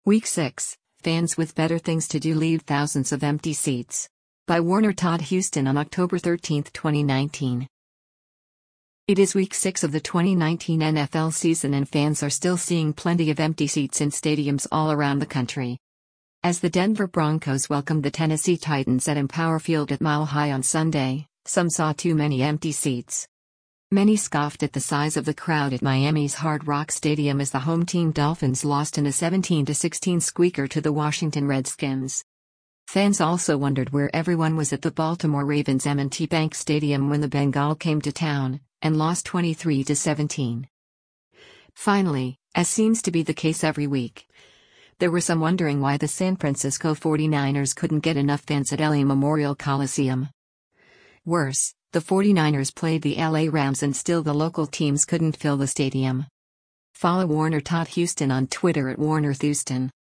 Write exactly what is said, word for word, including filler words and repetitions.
Week six, fans with better things to do leave thousands of empty seats. By Warner Todd Huston on October thirteenth, twenty nineteen. It is week six of the twenty nineteen N F L season and fans are still seeing plenty of empty seats in stadiums all around the country. As the Denver Broncos welcomed the Tennessee Titans at Empower Field at Mile High on Sunday, some saw too many empty seats. Many scoffed at the size of the crowd at Miami's Hard Rock Stadium as the home team Dolphins lost in a seventeen to sixteen squeaker to the Washington Redskins. Fans also wondered where everyone was at the Baltimore Ravens M and T Bank Stadium when the Bengal came to town and lost twenty-three to seventeen. Finally, as seems to be the case every week, there were some wondering why the San Francisco forty-niners couldn't get enough fans at L A Memorial Coliseum. Worse, the forty-niners played the L A Rams and still the local teams couldn't fill the stadium. Follow Warner Todd Huston on Twitter at Warner Thuston.